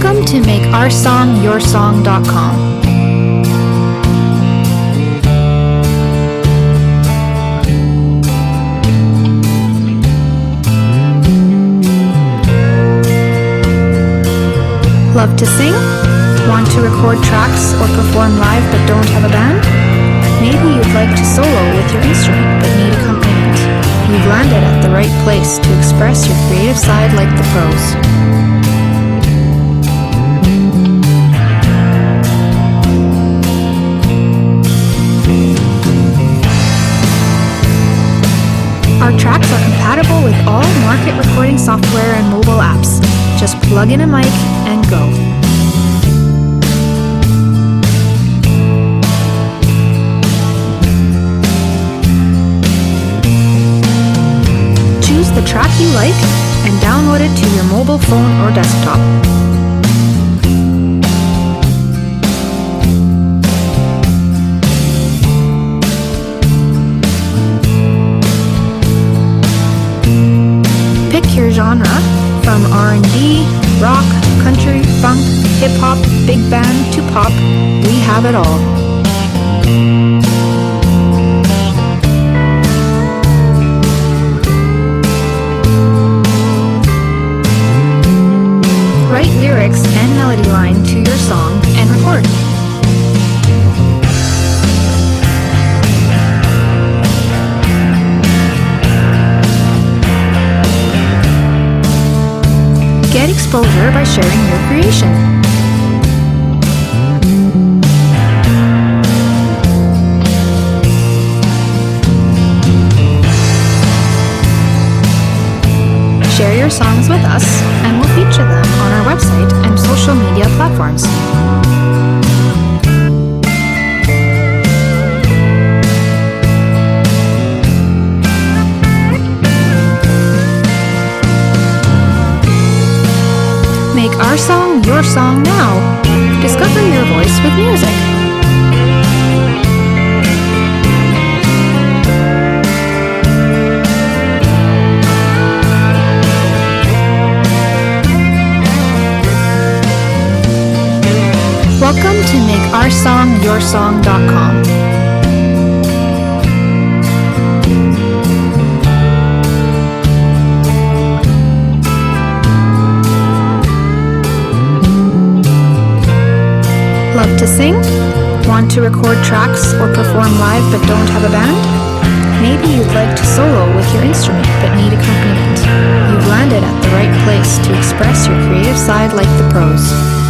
Welcome to MakeOurSongYourSong.com. Love to sing? Want to record tracks or perform live but don't have a band? Maybe you'd like to solo with your instrument but need accompaniment. You've landed at the right place to express your creative side like the pros. Our tracks are compatible with all market recording software and mobile apps. Just plug in a mic and go. Choose the track you like and download it to your mobile phone or desktop. Pick your genre, from R&B, rock, country, funk, hip-hop, big band to pop, we have it all. Write lyrics and melody line to your song and record. Get exposure by sharing your creation. Share your songs with us, and we'll feature them on our website and social media platforms. Make our song your song now. Discover your voice with music. Welcome to MakeOurSongYourSong.com. Love to sing? Want to record tracks or perform live but don't have a band? Maybe you'd like to solo with your instrument but need accompaniment. You've landed at the right place to express your creative side like the pros.